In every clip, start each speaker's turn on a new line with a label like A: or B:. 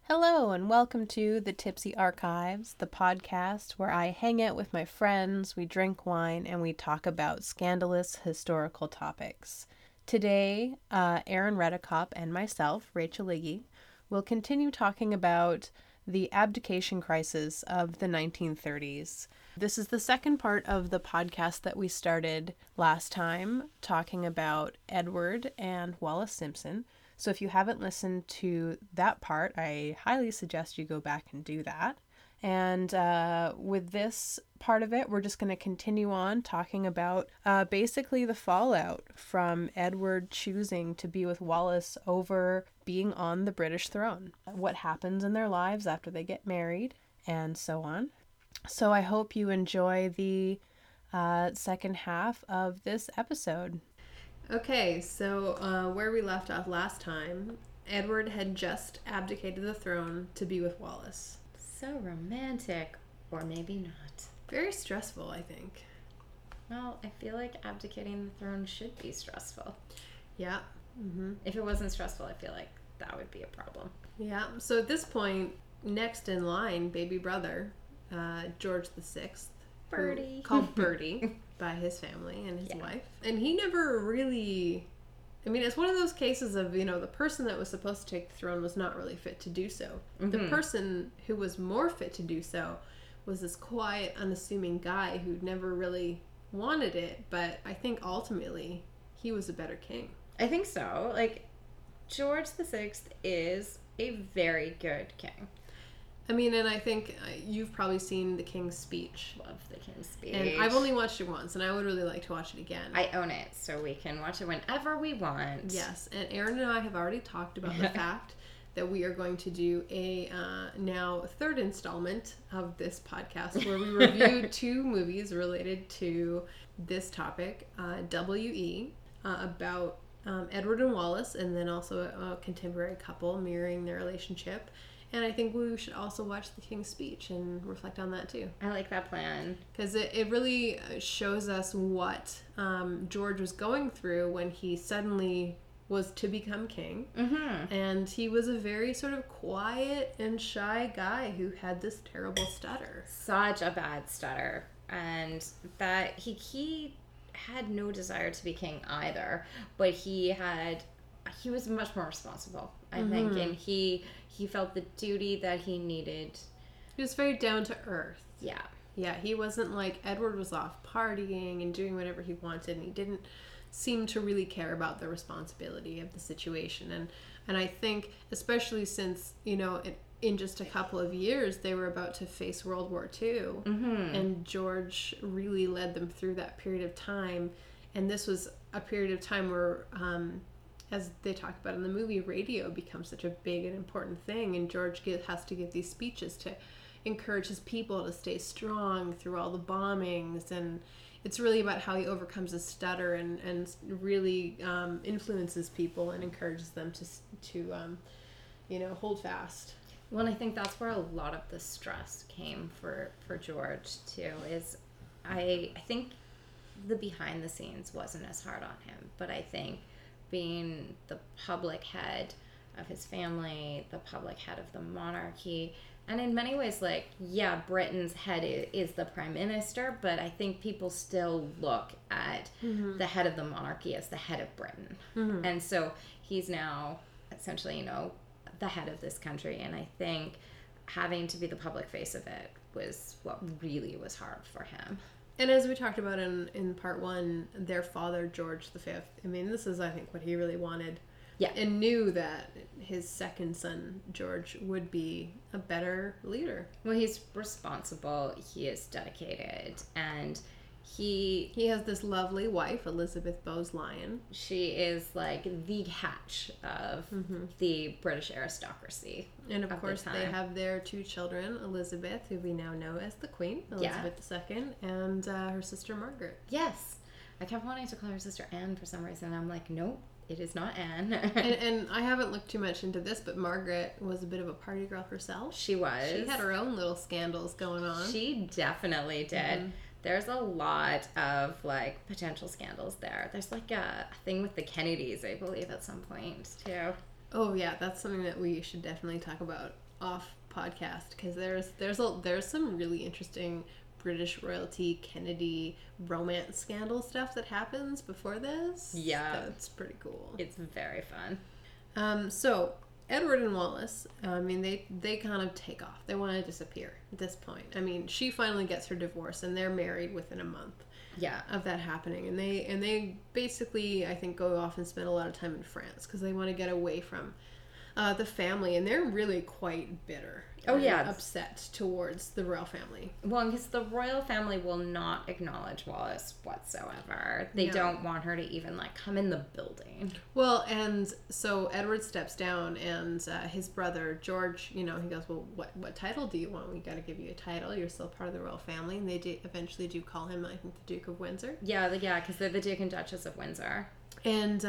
A: Hello, and welcome to the Tipsy Archives, the podcast where I hang out with my friends, we drink wine, and we talk about scandalous historical topics. Today, Aaron Redekop and myself, Rachel Liggy, will continue talking about the abdication crisis of the 1930s. This is the second part of the podcast that we started last time, talking about Edward and Wallis Simpson. So if you haven't listened to that part, I highly suggest you go back and do that. And with this part of it, we're just going to continue on talking about basically the fallout from Edward choosing to be with Wallis over being on the British throne, what happens in their lives after they get married, and so on. So I hope you enjoy the second half of this episode. Okay, so where we left off last time, Edward had just abdicated the throne to be with Wallis.
B: So romantic, or maybe not.
A: Very stressful, I think.
B: Well, I feel like abdicating the throne should be stressful.
A: Yeah. Mm-hmm.
B: If it wasn't stressful, I feel like that would be a problem.
A: Yeah, so at this point, next in line, baby brother, George VI,
B: Bertie.
A: Called Bertie by his family and his wife. And he never really... I mean, it's one of those cases of, the person that was supposed to take the throne was not really fit to do so. Mm-hmm. The person who was more fit to do so was this quiet, unassuming guy who never really wanted it, but I think ultimately he was a better king.
B: I think so. George VI is a very good king.
A: I mean, and I think you've probably seen The King's Speech.
B: Love The King's Speech.
A: And I've only watched it once, and I would really like to watch it again.
B: I own it, so we can watch it whenever we want.
A: Yes, and Aaron and I have already talked about the fact that we are going to do a now third installment of this podcast where we review two movies related to this topic, W.E., about Edward and Wallis, and then also a contemporary couple mirroring their relationship. And I think we should also watch The King's Speech and reflect on that too.
B: I like that plan.
A: Because it really shows us what George was going through when he suddenly was to become king. Mm-hmm. And he was a very sort of quiet and shy guy who had this terrible stutter.
B: Such a bad stutter. And that he had no desire to be king either. But he was much more responsible, I think, and he felt the duty that he needed.
A: He was very down to earth.
B: Yeah.
A: Yeah, he wasn't like Edward was off partying and doing whatever he wanted, and he didn't seem to really care about the responsibility of the situation. And I think, especially since, in just a couple of years, they were about to face World War II, and George really led them through that period of time. And this was a period of time where... as they talk about in the movie, radio becomes such a big and important thing, and George has to give these speeches to encourage his people to stay strong through all the bombings, and it's really about how he overcomes his stutter and really influences people and encourages them to hold fast.
B: Well, and I think that's where a lot of the stress came for George too. Is I think the behind the scenes wasn't as hard on him, but I think being the public head of his family, the public head of the monarchy, and in many ways, Britain's head is the prime minister, but I think people still look at the head of the monarchy as the head of Britain. Mm-hmm. And so he's now essentially, the head of this country, and I think having to be the public face of it was what really was hard for him.
A: And as we talked about in part one, their father, George V, I mean, this is, I think, what he really wanted.
B: Yeah.
A: And knew that his second son, George, would be a better leader.
B: Well, he's responsible, he is dedicated, and he
A: has this lovely wife, Elizabeth Bowes-Lyon.
B: She is like the hatch of the British aristocracy.
A: And of course, they have their two children, Elizabeth, who we now know as the Queen, Elizabeth II, and her sister Margaret.
B: Yes. I kept wanting to call her sister Anne for some reason. I'm like, nope, it is not Anne.
A: and I haven't looked too much into this, but Margaret was a bit of a party girl herself.
B: She was.
A: She had her own little scandals going on.
B: She definitely did. Mm-hmm. There's a lot of potential scandals there. There's a thing with the Kennedys, I believe, at some point too.
A: Oh yeah, that's something that we should definitely talk about off podcast, because there's some really interesting British royalty Kennedy romance scandal stuff that happens before this.
B: Yeah.
A: That's pretty cool.
B: It's very fun.
A: So Edward and Wallace, I mean, they kind of take off. They want to disappear at this point. I mean, she finally gets her divorce, and they're married within a month.
B: Yeah.
A: Of that happening, and they basically, I think, go off and spend a lot of time in France because they want to get away from the family, and they're really quite bitter.
B: Oh yeah,
A: upset towards the royal family.
B: Well, because the royal family will not acknowledge Wallace whatsoever. They don't want her to even like come in the building.
A: Well, and so Edward steps down, and his brother George, he goes, well, what title do you want? We got to give you a title. You're still part of the royal family, and they eventually do call him, I think, the Duke of Windsor.
B: Yeah, because they're the Duke and Duchess of Windsor.
A: And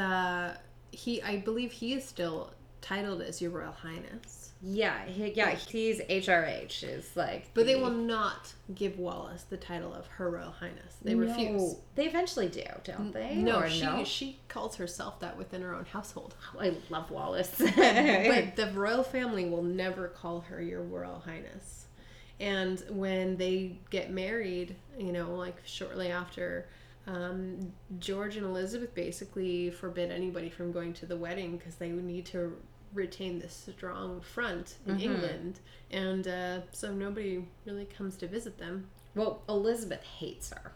A: I believe he is still titled as Your Royal Highness.
B: Yeah, he's HRH is like.
A: But they will not give Wallace the title of Her Royal Highness. They refuse.
B: They eventually do, don't they?
A: No, she calls herself that within her own household.
B: Oh, I love Wallace.
A: But the royal family will never call her Your Royal Highness. And when they get married, like shortly after, George and Elizabeth basically forbid anybody from going to the wedding because they would need to retain this strong front in England, and so nobody really comes to visit them.
B: Well, Elizabeth hates her,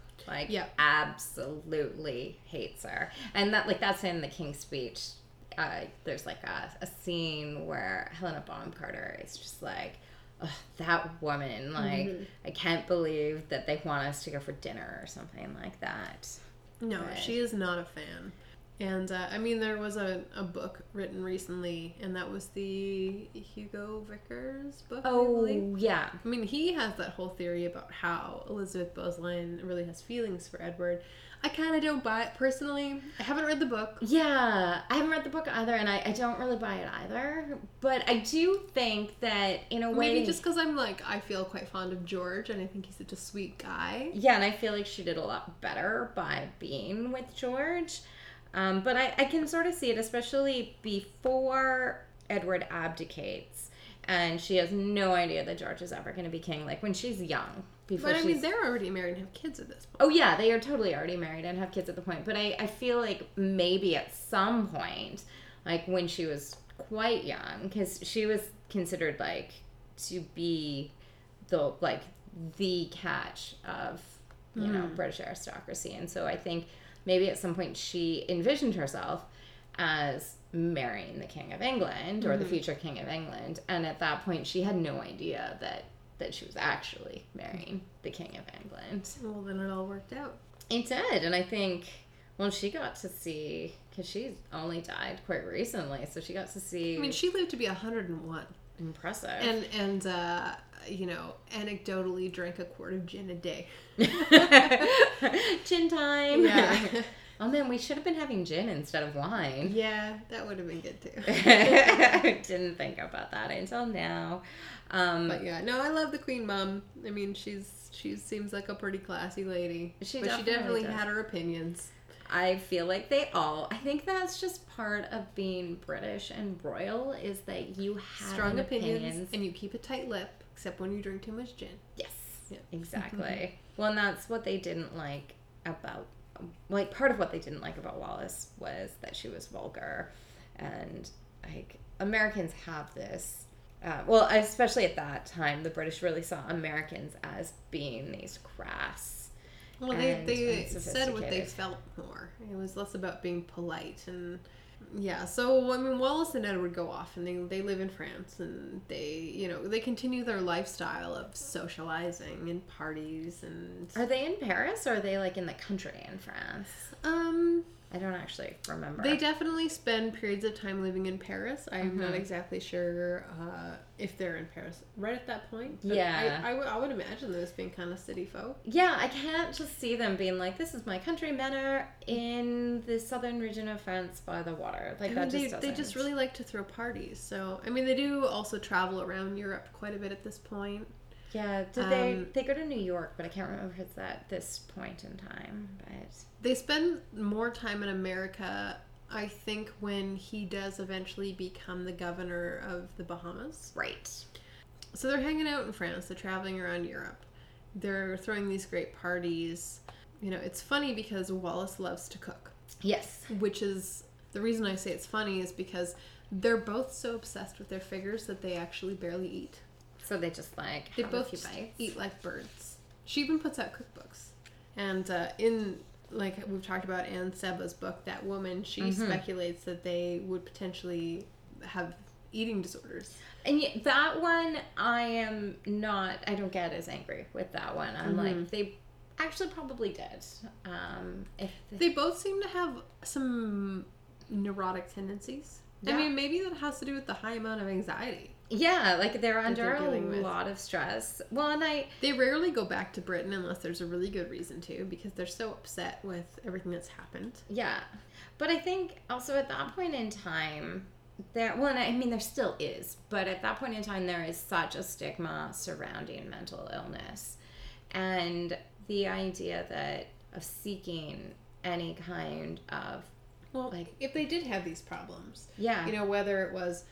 B: absolutely hates her, and that's in the King's Speech. There's like a scene where Helena Bonham Carter is just like, ugh, that woman, like, I can't believe that they want us to go for dinner or something like that.
A: No, she is not a fan. And, I mean, there was a book written recently, and that was the Hugo Vickers book,
B: Oh, yeah.
A: I mean, he has that whole theory about how Elizabeth Boleyn really has feelings for Edward. I kind of don't buy it, personally. I haven't read the book.
B: Yeah, I haven't read the book either, and I don't really buy it either. But I do think that, in a way...
A: Maybe just because I feel quite fond of George, and I think he's such a sweet guy.
B: Yeah, and I feel like she did a lot better by being with George. But I can sort of see it, especially before Edward abdicates, and she has no idea that George is ever going to be king, like when she's young.
A: But I mean, they're already married and have kids at this point.
B: Oh yeah, they are totally already married and have kids at the point. But I feel like maybe at some point, like when she was quite young, because she was considered like to be the catch of British aristocracy, and so I think maybe at some point she envisioned herself as marrying the King of England or the future King of England, and at that point she had no idea that she was actually marrying the King of England.
A: Well, then it all worked out.
B: It did, and I think, well, she got to see, because she's only died quite recently, so she got to see...
A: I mean, she lived to be 101.
B: Impressive.
A: And anecdotally drank a quart of gin a day.
B: Gin time.
A: Yeah.
B: Oh man, we should have been having gin instead of wine.
A: Yeah, that would have been good too.
B: I didn't think about that until now.
A: But yeah, no, I love the Queen Mum. I mean, she seems like a pretty classy lady. She definitely had her opinions.
B: I feel like I think that's just part of being British and royal, is that you have
A: strong opinions and you keep a tight lip, except when you drink too much gin.
B: Yes, yeah. Exactly. Well, and that's what they didn't like about, part of what they didn't like about Wallace was that she was vulgar, and like Americans have this. Especially at that time, the British really saw Americans as being these crass.
A: Well, they said what they felt more. It was less about being polite, and yeah. So I mean, Wallace and Edward go off, and they live in France, and they continue their lifestyle of socializing and parties. And
B: are they in Paris, or are they like in the country in France? I don't actually remember.
A: They definitely spend periods of time living in Paris. I'm not exactly sure if they're in Paris right at that point. But
B: yeah.
A: I would imagine them as being kind of city folk.
B: Yeah, I can't just see them being like, this is my country manor in the southern region of France by the water. Like,
A: they just really like to throw parties. So, I mean, they do also travel around Europe quite a bit at this point.
B: Yeah, they go to New York, but I can't remember if it's at this point in time. But
A: they spend more time in America I think when he does eventually become the governor of the Bahamas.
B: Right.
A: So they're hanging out in France. They're traveling around Europe. They're throwing these great parties. You know, it's funny because Wallace loves to cook.
B: Yes.
A: Which is, the reason I say it's funny is because they're both so obsessed with their figures that they actually barely eat.
B: So they just like
A: They
B: have
A: both
B: a few bites.
A: eat like birds. She even puts out cookbooks. And in, like we've talked about Anne Seba's book, That Woman, she speculates that they would potentially have eating disorders.
B: And yet, that one, I don't get as angry with that one. I'm like, they actually probably did.
A: They both seem to have some neurotic tendencies.
B: Yeah.
A: I mean, maybe that has to do with the high amount of anxiety.
B: Yeah, like they're under
A: they're dealing
B: a
A: with.
B: lot of stress. Well, and
A: They rarely go back to Britain unless there's a really good reason to, because they're so upset with everything that's happened.
B: yeah. But I think also at that point in time, there still is, but at that point in time, there is such a stigma surrounding mental illness. And the idea that of seeking any kind of,
A: Well,
B: like,
A: if they did have these problems,
B: yeah.
A: you know, whether it was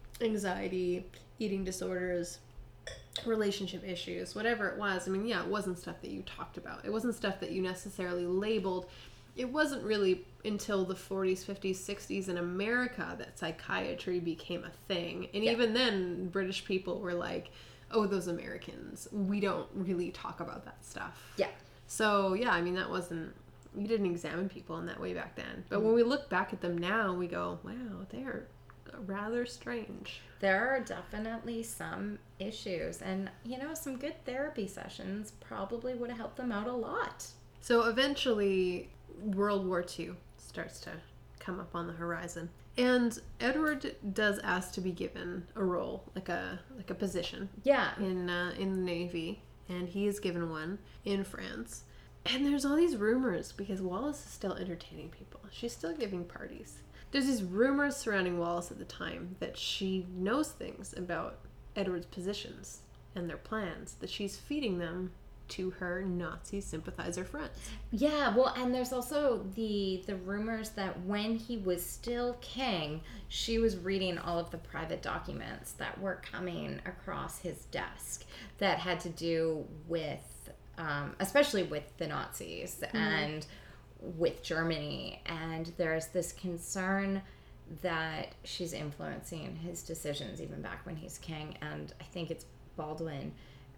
A: anxiety, eating disorders, relationship issues, whatever it was, I mean, yeah, it wasn't stuff that you talked about. It wasn't stuff that you necessarily labeled. It wasn't really until the 40s, 50s, 60s in America that psychiatry became a thing. And even then, British people were like, oh, those Americans, we don't really talk about that stuff.
B: Yeah.
A: So, yeah, I mean, that wasn't, we didn't examine people in that way back then. But when we look back at them now, we go, wow, they're rather strange.
B: There are definitely some issues, and some good therapy sessions probably would have helped them out a lot.
A: So eventually, World War II starts to come up on the horizon, and Edward does ask to be given a role, like a position,
B: Yeah.
A: in the Navy, and he is given one in France. And there's all these rumors because Wallace is still entertaining people. She's still giving parties. There's these rumors surrounding Wallace at the time that she knows things about Edward's positions and their plans, that she's feeding them to her Nazi sympathizer friends.
B: Yeah, well, and there's also the rumors that when he was still king, she was reading all of the private documents that were coming across his desk that had to do with, especially with the Nazis and with Germany. And there's this concern that she's influencing his decisions even back when he's king. And I think it's Baldwin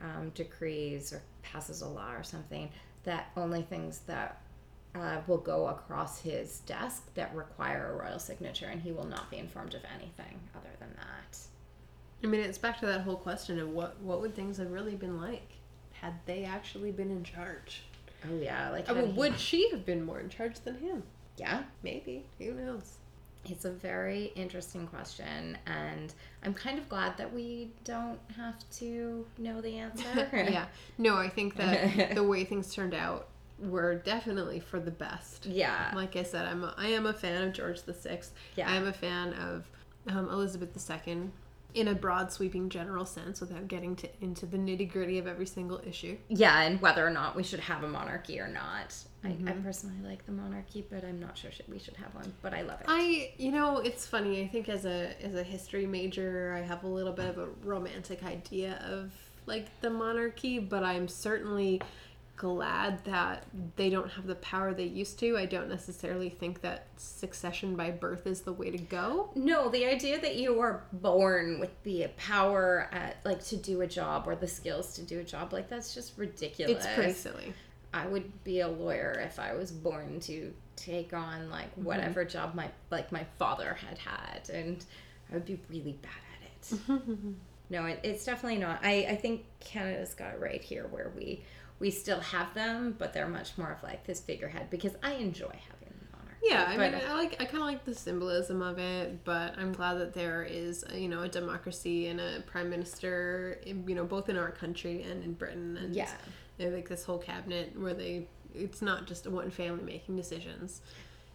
B: decrees or passes a law or something that only things that will go across his desk that require a royal signature, and he will not be informed of anything other than that.
A: I mean, it's back to that whole question of what would things have really been like had they actually been in charge?
B: Oh yeah, like
A: I mean, would she have been more in charge than him?
B: Yeah,
A: Maybe. Who knows?
B: it's a very interesting question, and I'm kind of glad that we don't have to know the answer.
A: Yeah. No, I think that the way things turned out were definitely for the best.
B: Yeah.
A: Like I said, I am a fan of George VI.
B: Yeah.
A: I am a fan of Elizabeth II in a broad, sweeping, general sense without getting into the nitty-gritty of every single issue.
B: Yeah, and whether or not we should have a monarchy or not. I personally like the monarchy, but I'm not sure we should have one, but I love it.
A: It's funny. I think as a history major, I have a little bit of a romantic idea of like the monarchy, but I'm certainly glad that they don't have the power they used to. I don't necessarily think that succession by birth is the way to go.
B: No, the idea that you are born with the power to do a job or the skills to do a job, like that's just ridiculous.
A: It's pretty silly.
B: I would be a lawyer if I was born to take on like whatever job my father had, and I would be really bad at it. No, it's definitely not. I think Canada's got it right here where we still have them, but they're much more of like this figurehead, because I enjoy having the monarchy.
A: Yeah, I kind of like the symbolism of it, but I'm glad that there is a democracy and a prime minister, both in our country and in Britain, and like this whole cabinet where it's not just one family making decisions.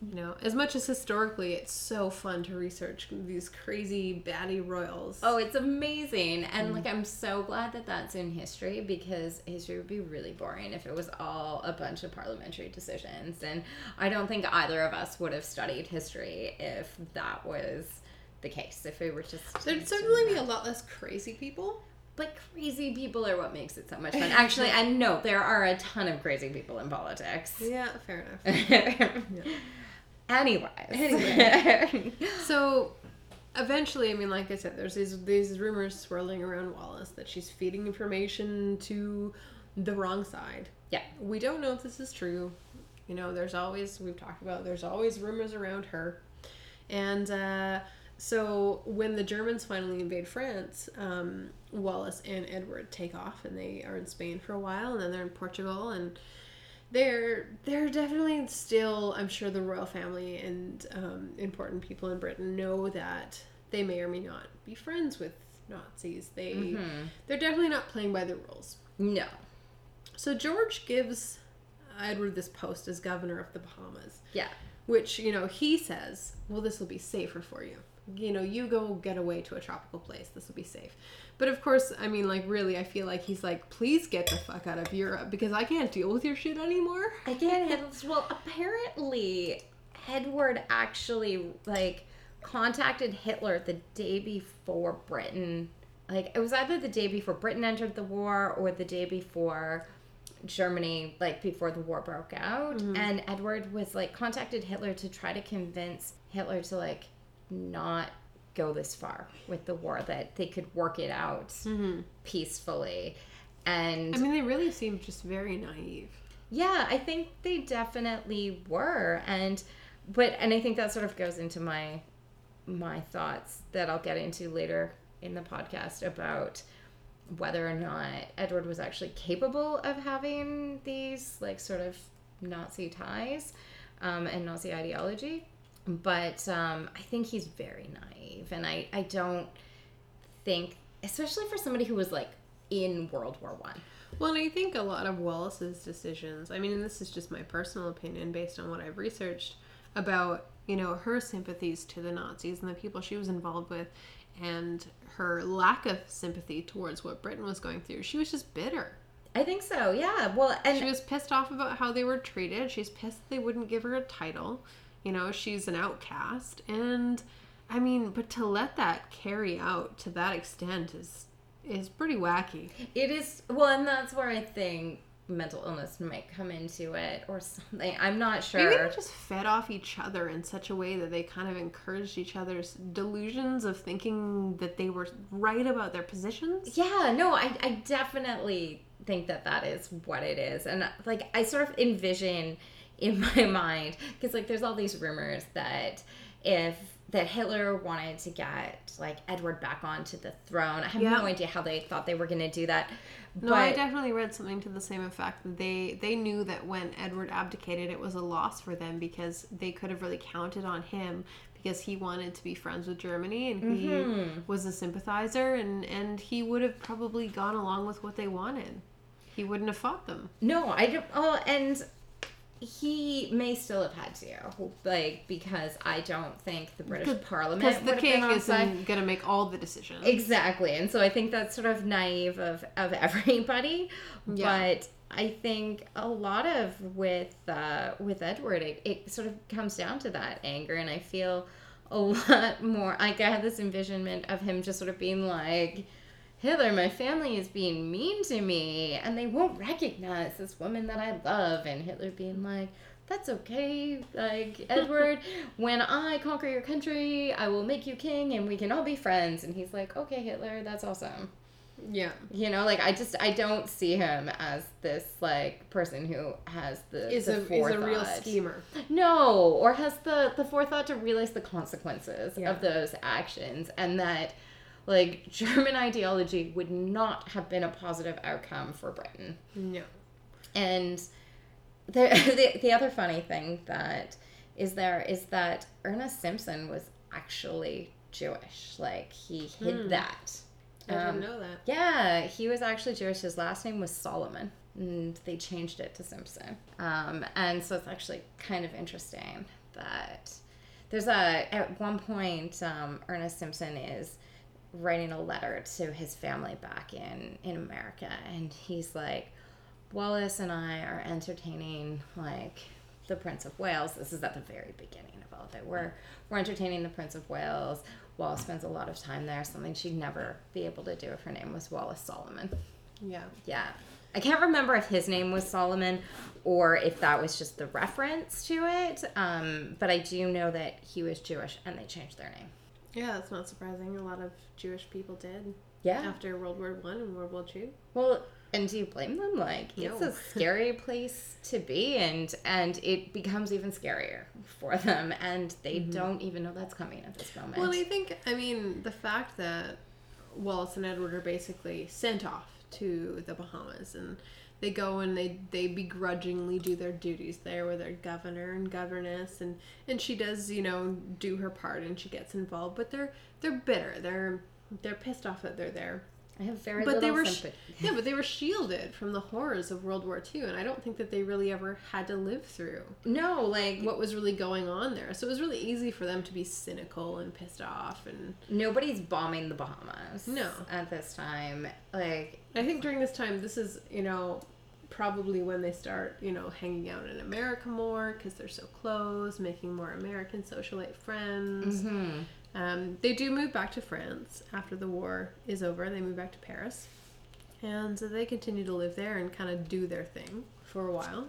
A: You know, as much as historically it's so fun to research these crazy baddie royals.
B: Oh, it's amazing. And like, I'm so glad that that's in history, because history would be really boring if it was all a bunch of parliamentary decisions. And I don't think either of us would have studied history if that was the case. If we were just...
A: There'd certainly be a lot less crazy people.
B: But crazy people are what makes it so much fun. Actually, I know there are a ton of crazy people in politics.
A: Yeah, fair enough.
B: Anyway.
A: So, eventually, I mean, like I said, there's these rumors swirling around Wallis that she's feeding information to the wrong side.
B: Yeah.
A: We don't know if this is true. You know, there's always rumors around her. And so when the Germans finally invade France, Wallis and Edward take off, and they are in Spain for a while, and then they're in Portugal, and they're definitely still, I'm sure the royal family and important people in Britain know that they may or may not be friends with Nazis. They're definitely not playing by the rules.
B: No.
A: So George gives Edward this post as governor of the Bahamas.
B: Yeah.
A: Which, you know, he says, well, this will be safer for you. You know, you go get away to a tropical place. This will be safe. But of course, I mean, like, really, I feel like he's like, please get the fuck out of Europe, because I can't deal with your shit anymore.
B: I can't handle this. Well, apparently, Edward actually, like, contacted Hitler the day before Britain. Like, it was either the day before Britain entered the war or the day before Germany, like, before the war broke out. Mm-hmm. And Edward was, like, contacted Hitler to try to convince Hitler to, like, not go this far with the war, that they could work it out peacefully. And
A: I mean, they really seemed just very naive.
B: Yeah, I think they definitely were. And I think that sort of goes into my thoughts that I'll get into later in the podcast about whether or not Edward was actually capable of having these, like, sort of Nazi ties and Nazi ideology. But I think he's very naive, and I don't think, especially for somebody who was, like, in World War I.
A: Well, and I think a lot of Wallis's decisions, I mean, and this is just my personal opinion based on what I've researched about, you know, her sympathies to the Nazis and the people she was involved with, and her lack of sympathy towards what Britain was going through. She was just bitter.
B: I think so, yeah. Well, and
A: she was pissed off about how they were treated. She's pissed they wouldn't give her a title. You know, she's an outcast. And, I mean, but to let that carry out to that extent is pretty wacky.
B: It is. Well, and that's where I think mental illness might come into it or something. I'm not sure.
A: Maybe they just fed off each other in such a way that they kind of encouraged each other's delusions of thinking that they were right about their positions.
B: Yeah, no, I definitely think that is what it is. And, like, I sort of envision in my mind, because, like, there's all these rumors that Hitler wanted to get, like, Edward back onto the throne. I have no idea how they thought they were going to do that.
A: No, but I definitely read something to the same effect. They knew that when Edward abdicated, it was a loss for them, because they could have really counted on him, because he wanted to be friends with Germany, and he was a sympathizer, and he would have probably gone along with what they wanted. He wouldn't have fought them.
B: No, I don't. Oh, and he may still have had to, like, because I don't think the British Parliament,
A: because the king isn't going to make all the decisions.
B: Exactly, and so I think that's sort of naive of everybody. Yeah. But I think a lot of with Edward, it sort of comes down to that anger, and I feel a lot more like I had this envisionment of him just sort of being like, Hitler, my family is being mean to me, and they won't recognize this woman that I love. And Hitler being like, that's okay, like, Edward, when I conquer your country, I will make you king, and we can all be friends. And he's like, okay, Hitler, that's awesome.
A: Yeah.
B: You know, like, I don't see him as this, like, person who has the forethought.
A: Is a real schemer.
B: No, or has the forethought to realize the consequences of those actions, and that, like, German ideology would not have been a positive outcome for Britain.
A: No.
B: And the other funny thing that is that Ernest Simpson was actually Jewish. Like, he hid that.
A: I didn't know that.
B: Yeah, he was actually Jewish. His last name was Solomon, and they changed it to Simpson. And so it's actually kind of interesting that at one point, Ernest Simpson is writing a letter to his family back in America, and he's like, Wallace and I are entertaining like the Prince of Wales. This is at the very beginning of all of it. We're entertaining the Prince of Wales. Wallace spends a lot of time there, something she'd never be able to do if her name was Wallace Solomon.
A: Yeah.
B: Yeah. I can't remember if his name was Solomon or if that was just the reference to it, but I do know that he was Jewish and they changed their name.
A: Yeah, that's not surprising. A lot of Jewish people did.
B: Yeah.
A: After World War I and World War II.
B: Well, and do you blame them? Like,
A: No.
B: it's a scary place to be, and it becomes even scarier for them, and they don't even know that's coming at this moment.
A: Well, I think, the fact that Wallace and Edward are basically sent off to the Bahamas, and they go and they begrudgingly do their duties there with their governor and governess, and she does, do her part, and she gets involved, but they're bitter. They're pissed off that they're there.
B: I have very
A: But
B: little sympathy.
A: but they were shielded from the horrors of World War II, and I don't think that they really ever had to live through
B: No, like,
A: what was really going on there. So it was really easy for them to be cynical and pissed off. And
B: nobody's bombing the Bahamas.
A: No.
B: At this time. Like,
A: I think during this time, this is, probably when they start, hanging out in America more because they're so close, making more American socialite friends. They do move back to France after the war is over. They move back to Paris. And so they continue to live there and kind of do their thing for a while.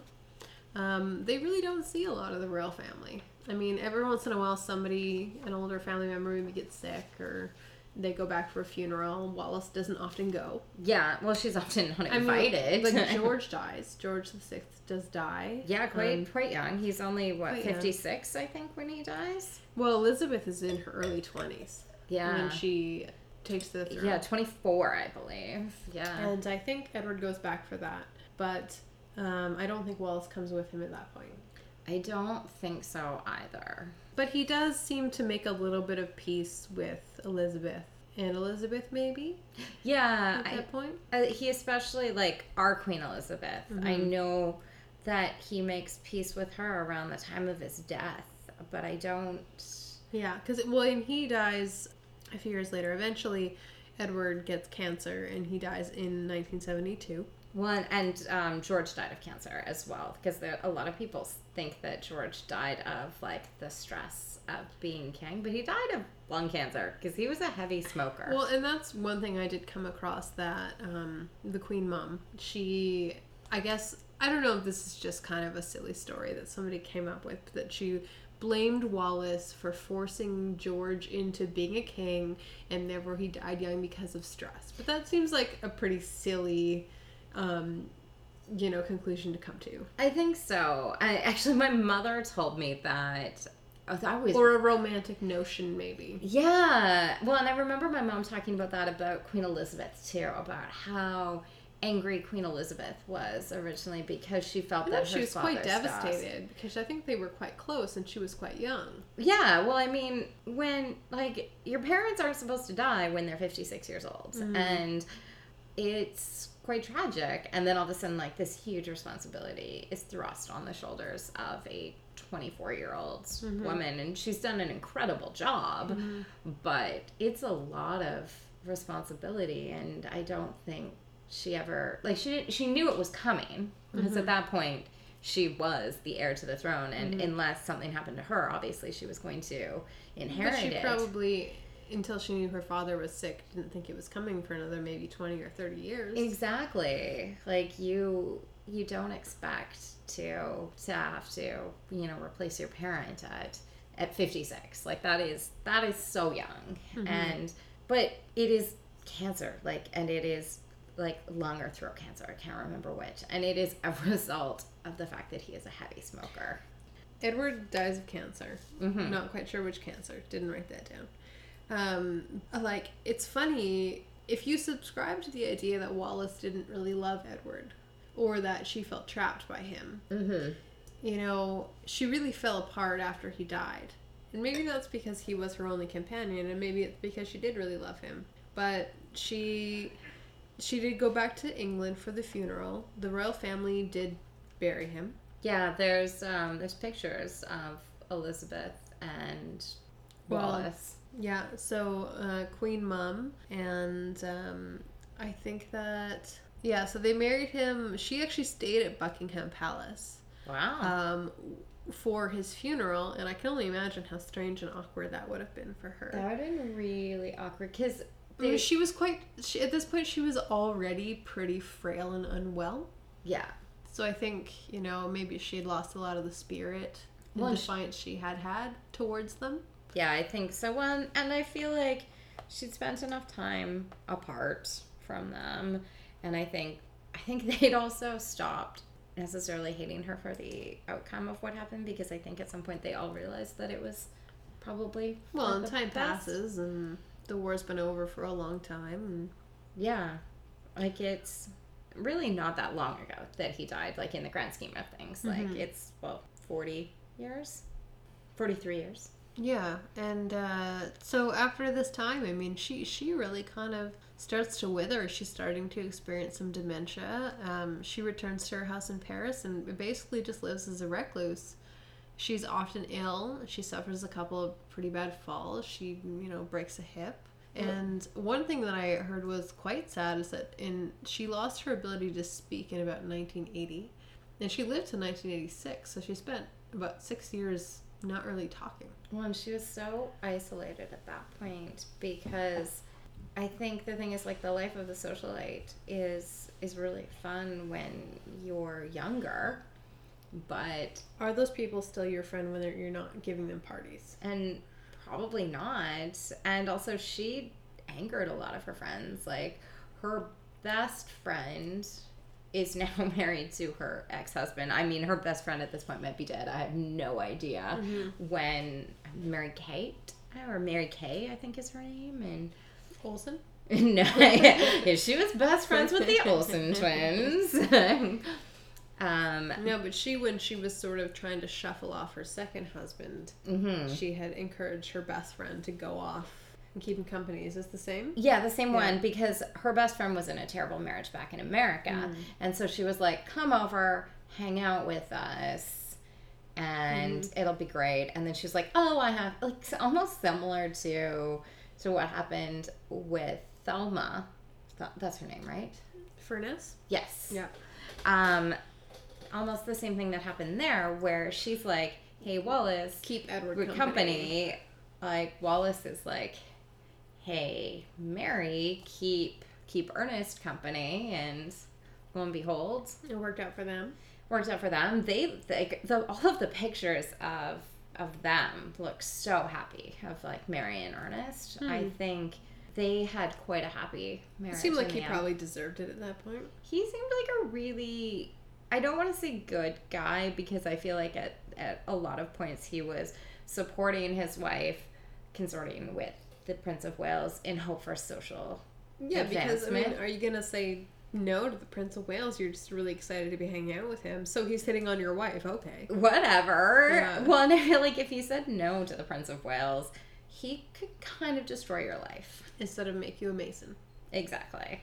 A: They really don't see a lot of the royal family. Every once in a while an older family member maybe gets sick or they go back for a funeral. Wallace doesn't often go.
B: yeah, well, she's often uninvited.
A: Like George dies. George VI does die.
B: Yeah, quite young. He's only,
A: quite
B: 56, I think, when he dies?
A: Well, Elizabeth is in her early 20s.
B: Yeah.
A: When she takes the throne.
B: Yeah, 24, I believe. Yeah.
A: And I think Edward goes back for that. But I don't think Wallace comes with him at that point.
B: I don't think so either.
A: But he does seem to make a little bit of peace with Elizabeth. And Elizabeth, maybe?
B: Yeah.
A: At that point?
B: He especially, like, our Queen Elizabeth. I know that he makes peace with her around the time of his death. But I don't...
A: Yeah, because, and he dies a few years later. Eventually, Edward gets cancer, and he dies in 1972.
B: Well, and George died of cancer as well, because a lot of people think that George died of, like, the stress of being king, but he died of lung cancer, because he was a heavy smoker.
A: Well, and that's one thing I did come across, that the Queen Mum, she, I guess, I don't know if this is just kind of a silly story that somebody came up with, that she blamed Wallace for forcing George into being a king, and therefore he died young because of stress. But that seems like a pretty silly, conclusion to come to.
B: I think so. Actually, my mother told me that.
A: Or a romantic notion, maybe.
B: Yeah. Well, and I remember my mom talking about that about Queen Elizabeth, too, about how angry Queen Elizabeth was originally because she felt that
A: she was quite devastated because I think they were quite close and she was quite young.
B: Yeah, well, when, like, your parents aren't supposed to die when they're 56 years old, and it's quite tragic, and then all of a sudden, like, this huge responsibility is thrust on the shoulders of a 24-year-old woman, and she's done an incredible job, but it's a lot of responsibility, and I don't think she ever, like, she knew it was coming, because at that point she was the heir to the throne, and unless something happened to her, obviously she was going to inherit it.
A: But she probably, until she knew her father was sick, didn't think it was coming for another maybe 20 or 30 years.
B: Exactly. Like, you don't expect to have to, replace your parent at 56. Like, that is so young. But it is cancer, like, and it is, like, lung or throat cancer. I can't remember which. And it is a result of the fact that he is a heavy smoker.
A: Edward dies of cancer. Not quite sure which cancer. Didn't write that down. It's funny, if you subscribe to the idea that Wallace didn't really love Edward, or that she felt trapped by him, she really fell apart after he died. And maybe that's because he was her only companion, and maybe it's because she did really love him. But she did go back to England for the funeral. The royal family did bury him.
B: Yeah, there's pictures Elizabeth and
A: Well,
B: Wallace.
A: Yeah, so Queen Mum, and I think that, yeah, so they married him. She actually stayed at Buckingham Palace
B: Wow.
A: for his funeral, and I can only imagine how strange and awkward that would have been for her.
B: That would have been really awkward because
A: I mean, at this point, she was already pretty frail and unwell.
B: yeah.
A: So I think, maybe she had lost a lot of the spirit and defiance she had towards them.
B: Yeah, I think so. Well, and I feel like she'd spent enough time apart from them, and I think they'd also stopped necessarily hating her for the outcome of what happened, because I think at some point they all realized that it was probably
A: Well,
B: for
A: and
B: the
A: time
B: best.
A: passes, and the war's been over for a long time. And
B: Yeah, like it's really not that long ago that he died. Like in the grand scheme of things, like it's 40 years, 43 years.
A: yeah, and so after this time, I mean, she really kind of starts to wither. She's starting to experience some dementia. She returns to her house in Paris and basically just lives as a recluse. She's often ill. She suffers a couple of pretty bad falls. She, breaks a hip. And one thing that I heard was quite sad is that she lost her ability to speak in about 1980, and she lived to 1986. So she spent about 6 years not really talking.
B: Well, and she was so isolated at that point, because I think the thing is, like, the life of the socialite is really fun when you're younger, but
A: Are those people still your friend when you're not giving them parties?
B: and probably not. And also, she angered a lot of her friends. Like, her best friend is now married to her ex-husband. I mean, her best friend at this point might be dead. I have no idea. When Mary Kate, or Mary Kay, I think is her name, and
A: Olsen?
B: no, yeah, she was best friends with the Olsen twins.
A: No, but when she was sort of trying to shuffle off her second husband, she had encouraged her best friend to go off and keep him company. Is this the same?
B: Yeah, the same one, because her best friend was in a terrible marriage back in America. And so she was like, come over, hang out with us, and it'll be great. And then she's like, oh, I have, like, almost similar to what happened with Thelma. That's her name, right?
A: Furness?
B: Yes.
A: Yeah.
B: Almost the same thing that happened there, where she's like, hey, Wallace,
A: Keep Edward
B: with company. Like, Wallace is like, hey, Mary, keep Ernest company, and lo and behold,
A: It worked out for them.
B: Worked out for them. All of the pictures of them look so happy, of like Mary and Ernest. I think they had quite a happy marriage.
A: It seemed like
B: in
A: he
B: the end.
A: probably deserved it at that point.
B: He seemed like a really, I don't want to say good guy, because I feel like at a lot of points he was supporting his wife consorting with the Prince of Wales in hope for social
A: Because, I mean,
B: advancement.
A: are you going to say no to the Prince of Wales? You're just really excited to be hanging out with him. So he's hitting on your wife. Okay.
B: Whatever.
A: Yeah.
B: Well, and I feel like if you said no to the Prince of Wales, he could kind of destroy your life.
A: Instead of make you a Mason.
B: Exactly.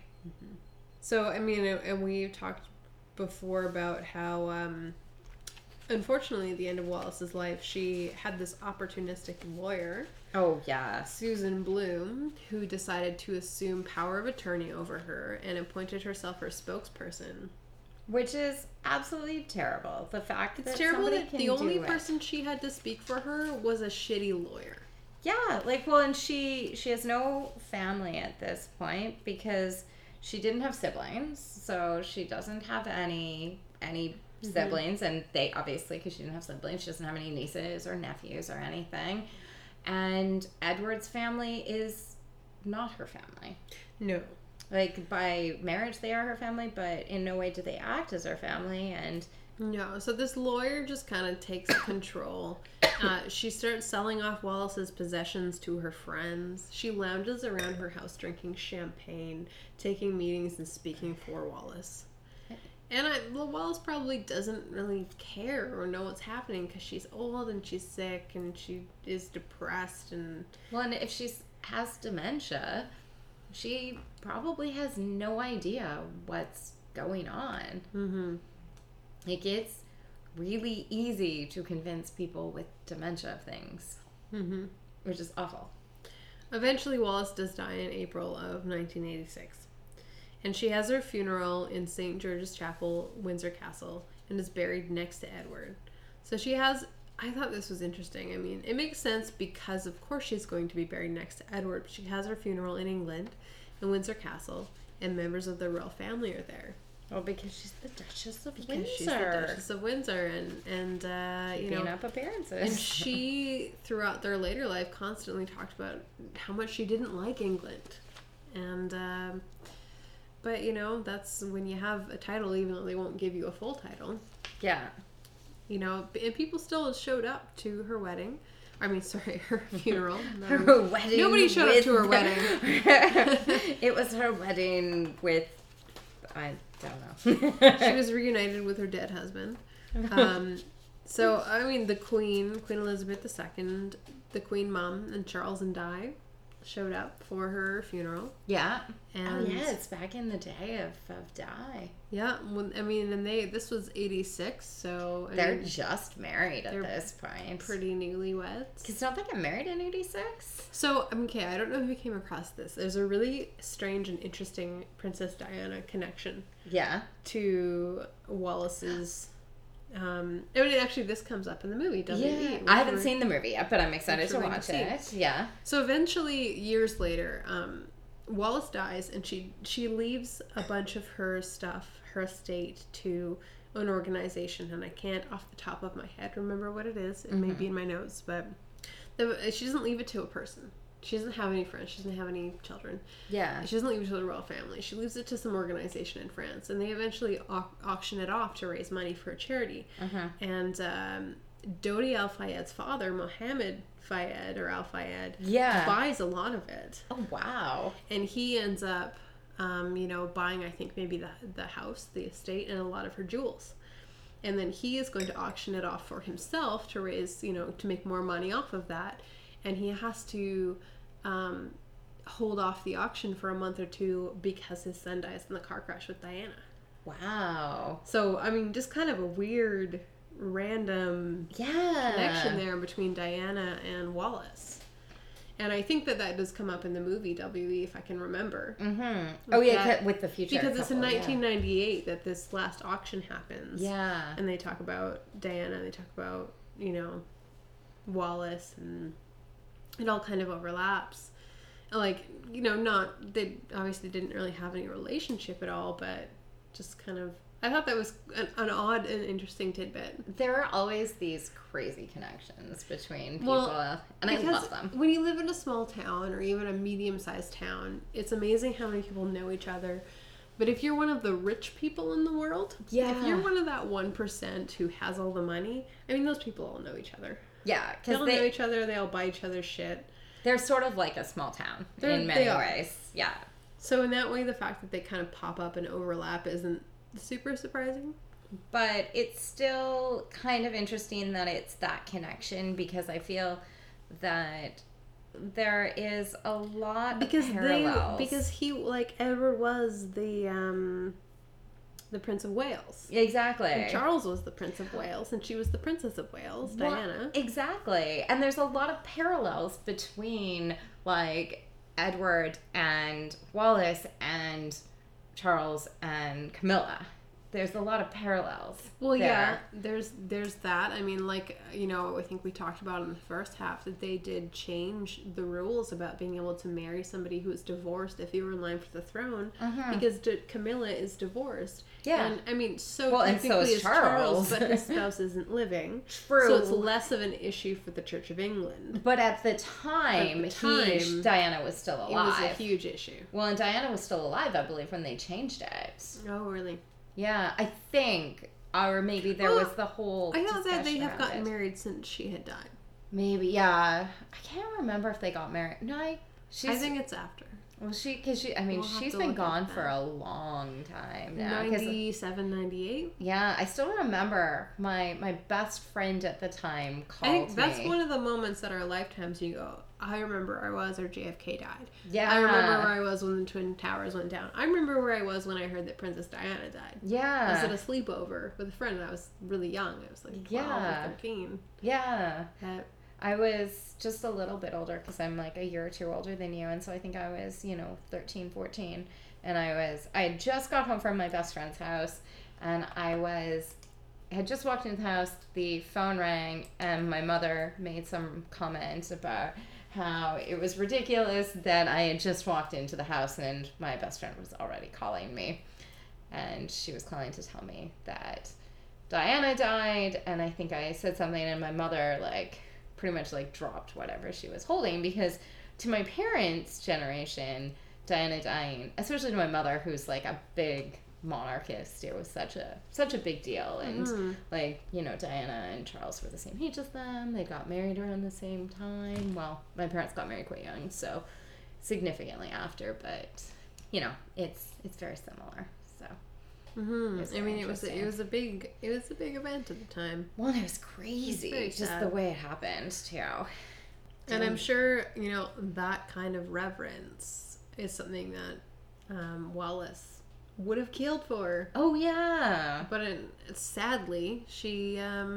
A: So, I mean, and we talked before about how, unfortunately, at the end of Wallace's life, she had this opportunistic lawyer,
B: Oh, yeah.
A: Susan Bloom, who decided to assume power of attorney over her and appointed herself her spokesperson.
B: Which is absolutely terrible. The fact
A: It's
B: that
A: terrible
B: somebody
A: that
B: can
A: the only
B: do it.
A: person she had to speak for her was a shitty lawyer.
B: Yeah, like, well, and she has no family at this point, because she didn't have siblings, so she doesn't have any siblings, and they obviously, because she didn't have siblings, she doesn't have any nieces or nephews or anything. And Edward's family is not her family.
A: No.
B: Like, by marriage they are her family, but in no way do they act as her family. And
A: No, so this lawyer just kind of takes control. She starts selling off Wallace's possessions to her friends. She lounges around her house drinking champagne, taking meetings and speaking for Wallace. And Wallace probably doesn't really care or know what's happening because she's old and she's sick and she is depressed and...
B: well, and if she has dementia, she probably has no idea what's going on.
A: Mm-hmm.
B: Like, it's really easy to convince people with dementia of things, which is awful.
A: Eventually, Wallis does die in April of 1986. And she has her funeral in St. George's Chapel, Windsor Castle, and is buried next to Edward. So she has... I thought this was interesting. I mean, it makes sense because, of course, she's going to be buried next to Edward. But she has her funeral in England, in Windsor Castle, and members of the royal family are there.
B: Well, because she's the Duchess of Windsor.
A: Because she's the Duchess of Windsor, and you know,
B: up appearances.
A: and she, throughout their later life, constantly talked about how much she didn't like England, and but you know, that's when you have a title, even though they won't give you a full title.
B: Yeah.
A: You know, and people still showed up to her wedding. I mean, sorry, her funeral.
B: Her wedding.
A: Nobody showed up to her wedding.
B: It was her wedding with, I don't know.
A: She was reunited with her dead husband. So, I mean, the Queen Elizabeth II, the Queen Mum, and Charles and Di showed up for her funeral.
B: Yeah.
A: And
B: it's back in the day of Di.
A: Yeah, and this was 86, so...
B: They're just married at this point.
A: Pretty newlyweds.
B: Because don't they get married in 86?
A: So, okay, I don't know if you came across this. There's a really strange and interesting Princess Diana connection.
B: Yeah.
A: To Wallis's... I mean, actually, this comes up in the movie, doesn't it?
B: Yeah. I haven't seen the movie yet, but I'm excited to watch it. Yeah.
A: So eventually, years later, Wallis dies, and she leaves a bunch of her stuff, her estate, to an organization, and I can't, off the top of my head, remember what it is. It may be in my notes, but she doesn't leave it to a person. She doesn't have any friends. She doesn't have any children.
B: Yeah.
A: She doesn't leave it to the royal family. She leaves it to some organization in France, and they eventually auction it off to raise money for a charity. And Dodi Al Fayed's father, Mohammed Fayed, or Al Fayed, buys a lot of it.
B: Oh, wow.
A: And he ends up, buying, I think, maybe the house, the estate, and a lot of her jewels. And then he is going to auction it off for himself to raise, to make more money off of that. And he has to hold off the auction for a month or two because his son dies in the car crash with Diana.
B: Wow.
A: So, I mean, just kind of a weird, random connection there between Diana and Wallis. And I think that does come up in the movie W.E., if I can remember.
B: Oh, yeah, with the future
A: because it's in 1998 that this last auction happens.
B: Yeah.
A: And they talk about Diana, they talk about, Wallis, and it all kind of overlaps. Like, they obviously didn't really have any relationship at all, but just kind of, I thought that was an odd and interesting tidbit.
B: There are always these crazy connections between people, and I love them.
A: When you live in a small town or even a medium-sized town, it's amazing how many people know each other. But if you're one of the rich people in the world, if you're one of that 1% who has all the money, I mean, those people all know each other.
B: Yeah,
A: they all know each other. They all buy each other's shit.
B: They're sort of like a small town in many ways. Yeah.
A: So in that way, the fact that they kind of pop up and overlap isn't super surprising.
B: But it's still kind of interesting that it's that connection, because I feel that there is a lot of parallels.
A: Because he, like, Edward was the Prince of Wales.
B: Exactly.
A: And Charles was the Prince of Wales, and she was the Princess of Wales, Diana.
B: Exactly. And there's a lot of parallels between, like, Edward and Wallis and Charles and Camilla. There's a lot of parallels.
A: Well, there. Yeah, there's that. I mean, like, I think we talked about in the first half that they did change the rules about being able to marry somebody who was divorced if you were in line for the throne, because Camilla is divorced.
B: Yeah.
A: And, I mean,
B: and so is Charles.
A: But his spouse isn't living.
B: True.
A: So it's less of an issue for the Church of England.
B: But at the time, Diana was still alive.
A: It was a huge issue.
B: Well, and Diana was still alive, I believe, when they changed it.
A: Oh, really?
B: Yeah, I think, or maybe there was the whole.
A: I thought that they have gotten married since she had died.
B: Maybe, yeah. I can't remember if they got married. No, I
A: think it's after.
B: Well, she's been gone for a long time now.
A: 97, 98?
B: Yeah, I still remember my best friend at the time called me.
A: I think that's one of the moments that our lifetimes you go, I remember where I was or JFK died.
B: Yeah.
A: I remember where I was when the Twin Towers went down. I remember where I was when I heard that Princess Diana died.
B: Yeah.
A: I was at a sleepover with a friend and I was really young. I was like 12 or 13.
B: Yeah. I was just a little bit older because I'm like a year or two older than you. And so I think I was, 13, 14. And I had just got home from my best friend's house and I had just walked into the house, the phone rang, and my mother made some comment about how it was ridiculous that I had just walked into the house and my best friend was already calling me. And she was calling to tell me that Diana died, and I think I said something, and my mother, pretty much, dropped whatever she was holding, because to my parents' generation, Diana dying, especially to my mother, who's, a big monarchist, it was such a big deal. And Diana and Charles were the same age as them. They got married around the same time. Well, my parents got married quite young, so significantly after, but it's very similar. So
A: I mean, it was a big event at the time.
B: Well, it was crazy, just the way it happened too.
A: And I'm sure that kind of reverence is something that Wallace would have killed for.
B: Oh yeah.
A: But sadly, she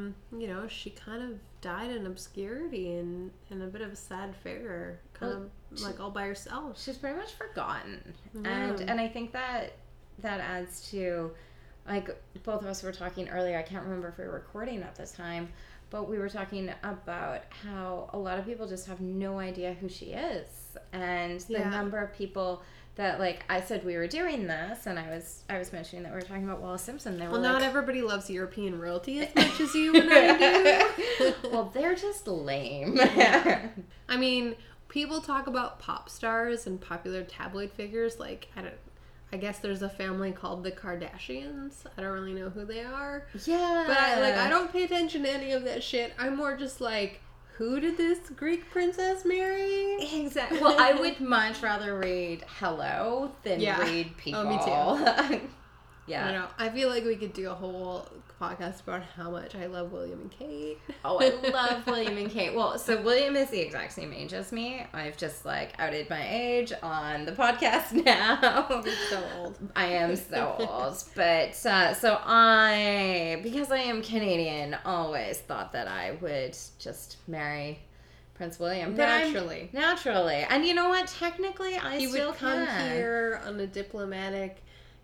A: she kind of died in obscurity and in a bit of a sad fare, all by herself.
B: She's pretty much forgotten. Yeah. And I think that adds to, both of us were talking earlier, I can't remember if we were recording at this time, but we were talking about how a lot of people just have no idea who she is. And the number of people that, I said we were doing this, and I was mentioning that we were talking about Wallace Simpson. They were
A: not everybody loves European royalty as much as you and I do.
B: Well, they're just lame.
A: Yeah. I mean, people talk about pop stars and popular tabloid figures. I guess there's a family called the Kardashians. I don't really know who they are.
B: Yeah.
A: But I don't pay attention to any of that shit. I'm more just who did this Greek princess marry?
B: Exactly. Well, I would much rather read Hello than read People.
A: Oh, me too.
B: Yeah.
A: I don't know. I feel like we could do a whole podcast about how much I love William and Kate.
B: Oh, I love William and Kate. Well, so William is the exact same age as me. I've just outed my age on the podcast now.
A: You're so old.
B: I am so old. But so because I am Canadian, always thought that I would just marry Prince William. But naturally. And you know what? Technically,
A: he
B: still
A: would come here on a diplomatic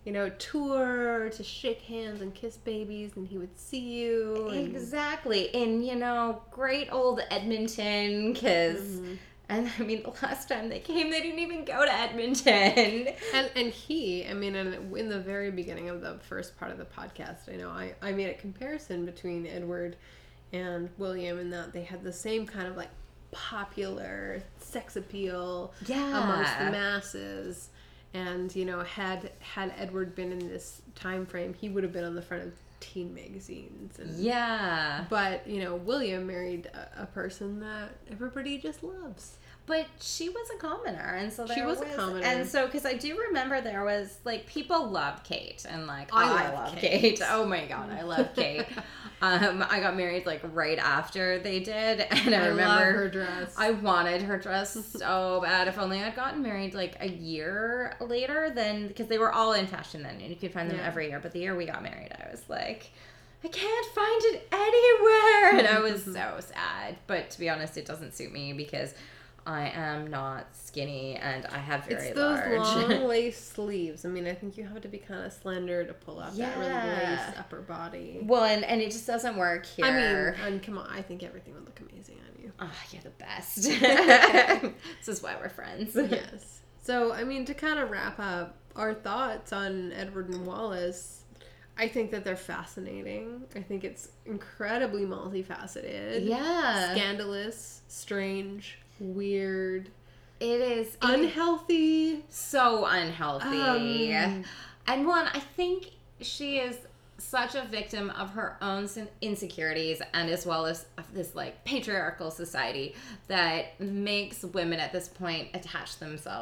A: tour to shake hands and kiss babies, and he would see you.
B: Exactly. In, great old Edmonton, because, and I mean, the last time they came, they didn't even go to Edmonton.
A: And he, in the very beginning of the first part of the podcast, I made a comparison between Edward and William in that they had the same kind of, popular sex appeal amongst the masses. And, had Edward been in this time frame, he would have been on the front of teen magazines. But, William married a person that everybody just loves.
B: But she was a commoner, and so
A: she was a commoner.
B: And so, because I do remember there was, people loved Kate, and, I love Kate. Oh, my God, I love Kate. I got married, right after they did, and I remember
A: love her dress.
B: I wanted her dress so bad. If only I'd gotten married, a year later, then, because they were all in fashion then, and you could find them every year, but the year we got married, I was like, I can't find it anywhere, and I was so sad. But to be honest, it doesn't suit me, because I am not skinny, and I have very large.
A: It's those long lace sleeves. I think you have to be kind of slender to pull out that really lace upper body.
B: Well, and it just doesn't work here.
A: And come on, I think everything would look amazing on you.
B: Oh, you're the best. This is why we're friends.
A: Yes. So, to kind of wrap up our thoughts on Edward and Wallace, I think that they're fascinating. I think it's incredibly multifaceted.
B: Yeah.
A: Scandalous, strange, weird.
B: It is
A: unhealthy.
B: So unhealthy. And I think she is such a victim of her own insecurities, and as well as of this patriarchal society that makes women at this point attach themselves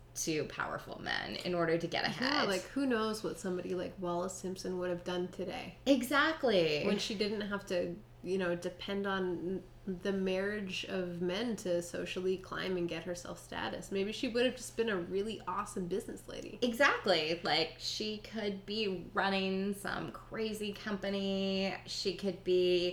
B: to powerful men in order to get ahead.
A: Yeah, like who knows what somebody like Wallis Simpson would have done today.
B: Exactly.
A: When she didn't have to, depend on the marriage of men to socially climb and get herself status. Maybe she would have just been a really awesome business lady.
B: Exactly. Like, she could be running some crazy company. She could be,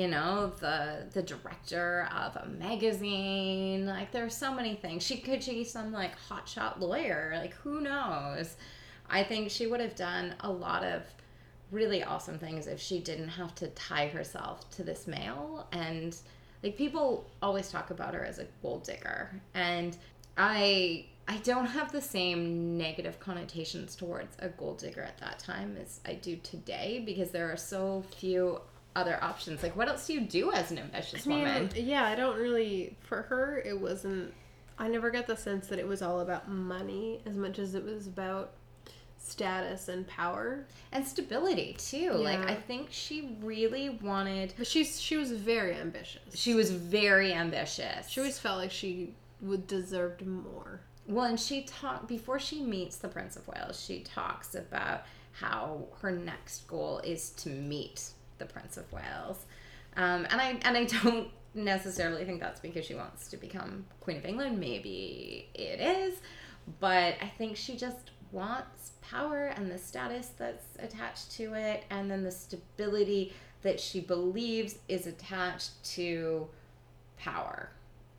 B: the director of a magazine. Like, there are so many things. She could be some, like, hotshot lawyer. Like, who knows? I think she would have done a lot of really awesome things if she didn't have to tie herself to this male. And like, people always talk about her as a gold digger, and I don't have the same negative connotations towards a gold digger at that time as I do today, because there are so few other options. Like, what else do you do as an ambitious woman?
A: Yeah, I don't really, for her, it wasn't, I never got the sense that it was all about money as much as it was about status and power
B: and stability too. Yeah. Like, I think she really wanted,
A: but she was very ambitious.
B: She was very ambitious.
A: She always felt like she would deserved more.
B: Well, and she talked, before she meets the Prince of Wales, she talks about how her next goal is to meet the Prince of Wales, and I don't necessarily think that's because she wants to become Queen of England. Maybe it is, but I think she just wants power and the status that's attached to it, and then the stability that she believes is attached to power.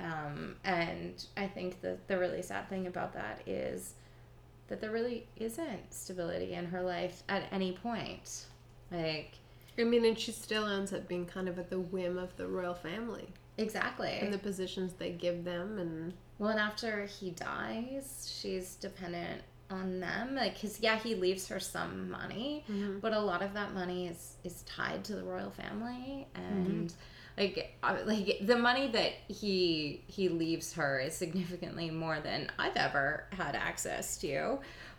B: And I think that the really sad thing about that is that there really isn't stability in her life at any point. Like,
A: I mean, and she still ends up being kind of at the whim of the royal family.
B: Exactly.
A: And the positions they give them. And
B: well, and after he dies, she's dependent on them. Like, because, yeah, he leaves her some money, but a lot of that money is tied to the royal family. And like the money that he leaves her is significantly more than I've ever had access to,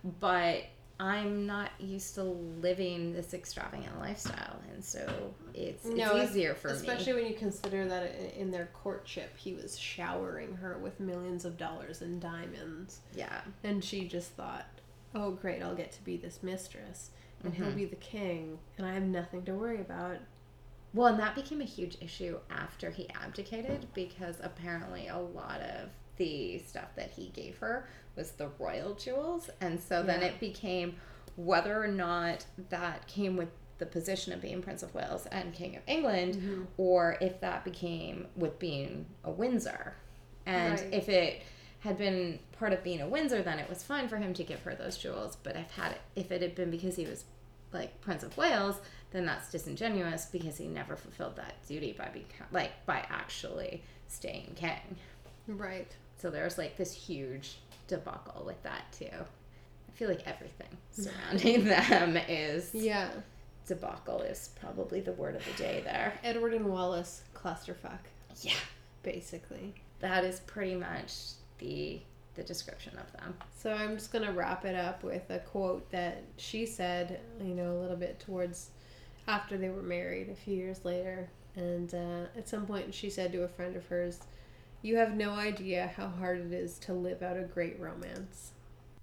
B: but I'm not used to living this extravagant lifestyle, and so it's easier for me.
A: Especially when you consider that in their courtship, he was showering her with millions of dollars in diamonds.
B: Yeah.
A: And she just thought, oh, great, I'll get to be this mistress, and he'll be the king, and I have nothing to worry about.
B: Well, and that became a huge issue after he abdicated, because apparently a lot of the stuff that he gave her was the royal jewels, and so then it became whether or not that came with the position of being Prince of Wales and King of England, or if that became with being a Windsor. And if it had been part of being a Windsor, then it was fine for him to give her those jewels. But if it had been because he was like Prince of Wales, then that's disingenuous, because he never fulfilled that duty by actually staying king.
A: Right.
B: So there's like this huge debacle with that too. I feel like everything surrounding them is debacle is probably the word of the day there.
A: Edward and Wallis clusterfuck.
B: Yeah,
A: basically.
B: That is pretty much the description of them. So
A: I'm just gonna wrap it up with a quote that she said, a little bit towards after they were married a few years later, and at some point she said to a friend of hers, "You have no idea how hard it is to live out a great romance."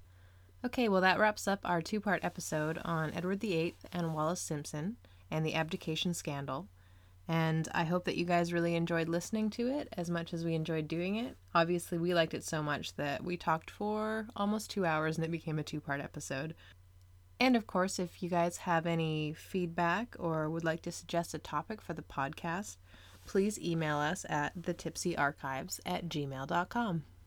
A: Okay, well, that wraps up our 2-part episode on Edward VIII and Wallis Simpson and the abdication scandal. And I hope that you guys really enjoyed listening to it as much as we enjoyed doing it. Obviously, we liked it so much that we talked for almost 2 hours and it became a 2-part episode. And of course, if you guys have any feedback or would like to suggest a topic for the podcast, please email us at thetipsyarchives@gmail.com.